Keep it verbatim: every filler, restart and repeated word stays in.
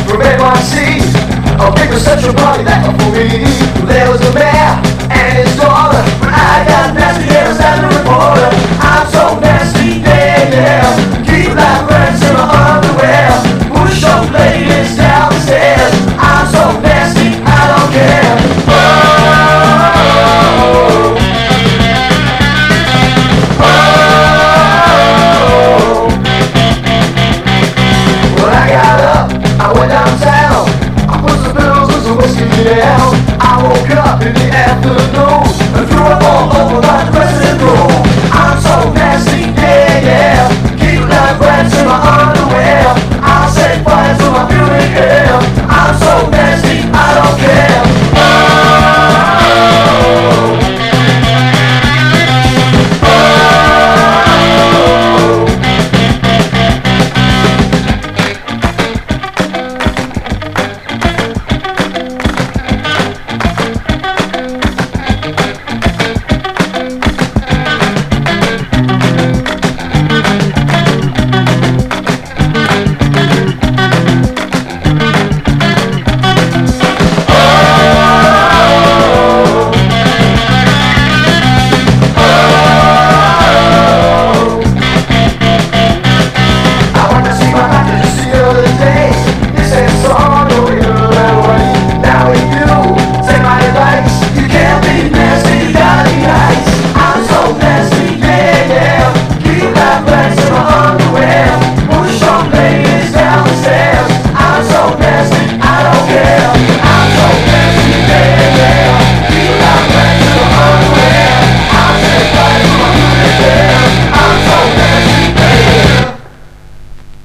from N Y C. A big reception party that for me. There was a mayor and his daughter. I got nasty hair as a reporter. I'm so